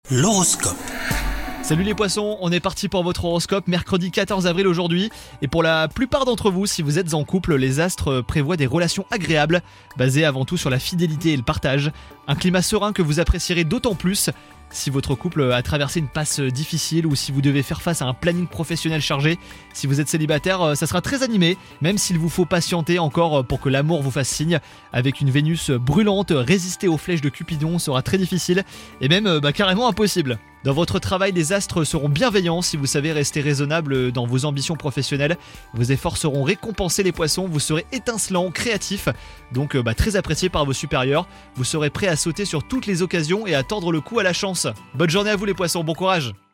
L'horoscope. Salut les poissons, on est parti pour votre horoscope, mercredi 14 avril aujourd'hui. Et pour la plupart d'entre vous, si vous êtes en couple, les astres prévoient des relations agréables, basées avant tout sur la fidélité et le partage. Un climat serein que vous apprécierez d'autant plus si votre couple a traversé une passe difficile ou si vous devez faire face à un planning professionnel chargé. Si vous êtes célibataire, ça sera très animé, même s'il vous faut patienter encore pour que l'amour vous fasse signe. Avec une Vénus brûlante, résister aux flèches de Cupidon sera très difficile et même carrément impossible. Dans votre travail, les astres seront bienveillants si vous savez rester raisonnable dans vos ambitions professionnelles. Vos efforts seront récompensés les poissons, vous serez étincelant, créatif, donc très apprécié par vos supérieurs. Vous serez prêt à sauter sur toutes les occasions et à tordre le cou à la chance. Bonne journée à vous les poissons, bon courage.